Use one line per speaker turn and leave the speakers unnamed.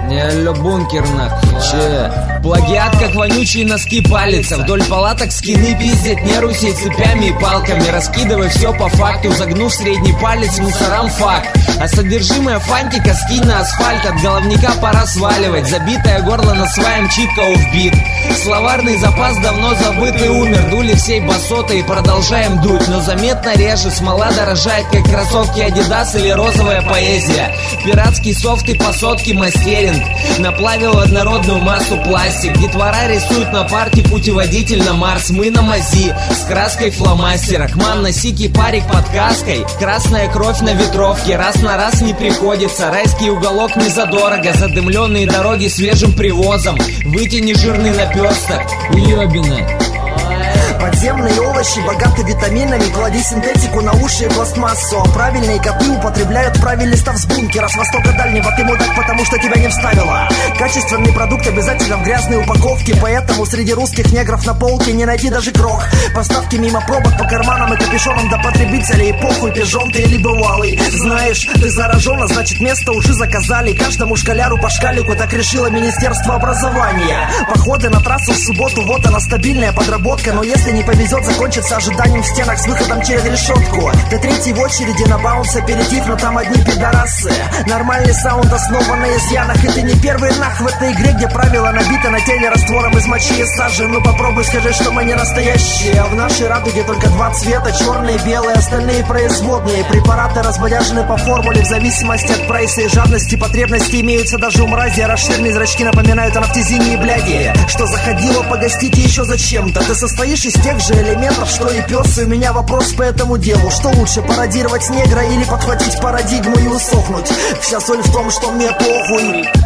Алло, бункер нахуй.
Че?
Плагиат, как вонючие носки палится. Вдоль палаток скины пиздят нерусей цепями и палками. Раскидывай все по факту, загнув средний палец мусорам факт. А содержимое фантика скинь на асфальт. От головника пора сваливать. Забитое горло на своем читка вбит. Словарный запас давно забыт и умер. Дули всей басоты и продолжаем дуть. Но заметно реже смола дорожает, как кроссовки Adidas или розовая поэзия. Пиратский софт и по сотке мастеринг. Наплавил однородную массу пластик. Детвора рисует на парте путеводитель на Марс. Мы на мази с краской фломастера. Кман на сике парик под каской. Красная кровь на ветровке. Раз на раз не приходится. Райский уголок не задорого. Задымленные дороги свежим привозом. Вытяни жирный наперсток.
Уебина.
Подземные овощи богаты витаминами. Клади синтетику на уши и пластмассу. А правильные коты употребляют правильный став с бункера. С востока дальнего ты мудак, потому что тебя не вставило. Качественный продукт обязательно в грязной упаковке. Поэтому среди русских негров на полке не найти даже крох. Поставки мимо пробок по карманам и капюшонам до потребителей. Похуй, пижон ты или бывалый. Знаешь, ты заражен, а значит место уже заказали. Каждому школяру по шкалику, так решило Министерство образования. Походы на трассу в субботу, вот она стабильная подработка. Но если не повезет, закончится ожиданием в стенах с выходом через решетку. Ты третий в очереди на баунс аперитив, но там одни пидорасы. Нормальный саунд основан на изъянах. И ты не первый нах в этой игре, где правила набиты на теле раствором из мочи и сажи. Ну попробуй скажи, что мы не настоящие. А в нашей радуге только два цвета, черные и белые, остальные производные. Препараты разбодяжены по формуле в зависимости от прайса и жадности. Потребности имеются даже у мрази, а расширенные зрачки напоминают о нафтизине и бляди. Что заходило погостить и еще зачем-то. Ты состоишь из тех же элементов, что и пес. И у меня вопрос по этому делу: что лучше, пародировать негра или подхватить парадигму и усохнуть? Вся соль в том, что мне похуй.